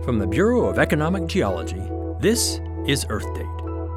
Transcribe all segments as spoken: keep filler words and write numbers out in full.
From the Bureau of Economic Geology, this is Earth Date.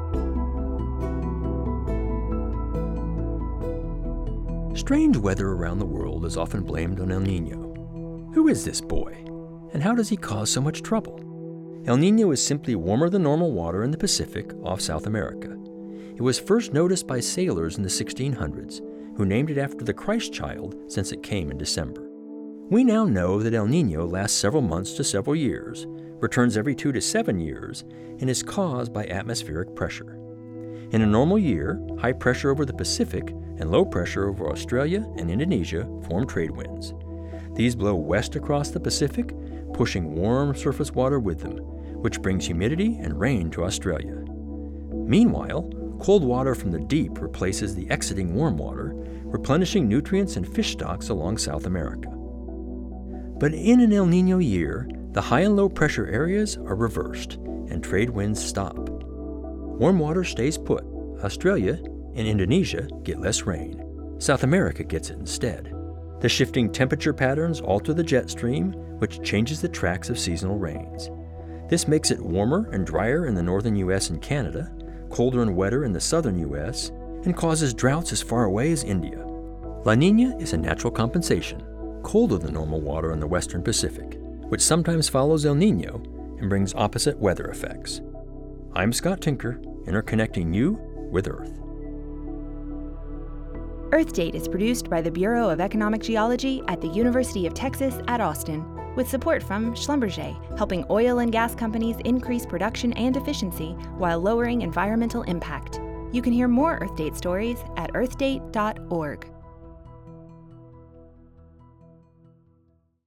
Strange weather around the world is often blamed on El Niño. Who is this boy, and how does he cause so much trouble? El Niño is simply warmer than normal water in the Pacific off South America. It was first noticed by sailors in the sixteen hundreds, who named it after the Christ child since it came in December. We now know that El Niño lasts several months to several years, returns every two to seven years, and is caused by atmospheric pressure. In a normal year, high pressure over the Pacific and low pressure over Australia and Indonesia form trade winds. These blow west across the Pacific, pushing warm surface water with them, which brings humidity and rain to Australia. Meanwhile, cold water from the deep replaces the exiting warm water, replenishing nutrients and fish stocks along South America. But in an El Niño year, the high and low pressure areas are reversed and trade winds stop. Warm water stays put. Australia and Indonesia get less rain. South America gets it instead. The shifting temperature patterns alter the jet stream, which changes the tracks of seasonal rains. This makes it warmer and drier in the northern U S and Canada, colder and wetter in the southern U S, and causes droughts as far away as India. La Niña is a natural compensation, colder than normal water in the western Pacific, which sometimes follows El Niño and brings opposite weather effects. I'm Scott Tinker, interconnecting you with Earth. Earth Date is produced by the Bureau of Economic Geology at the University of Texas at Austin, with support from Schlumberger, helping oil and gas companies increase production and efficiency while lowering environmental impact. You can hear more Earth Date stories at earth date dot org.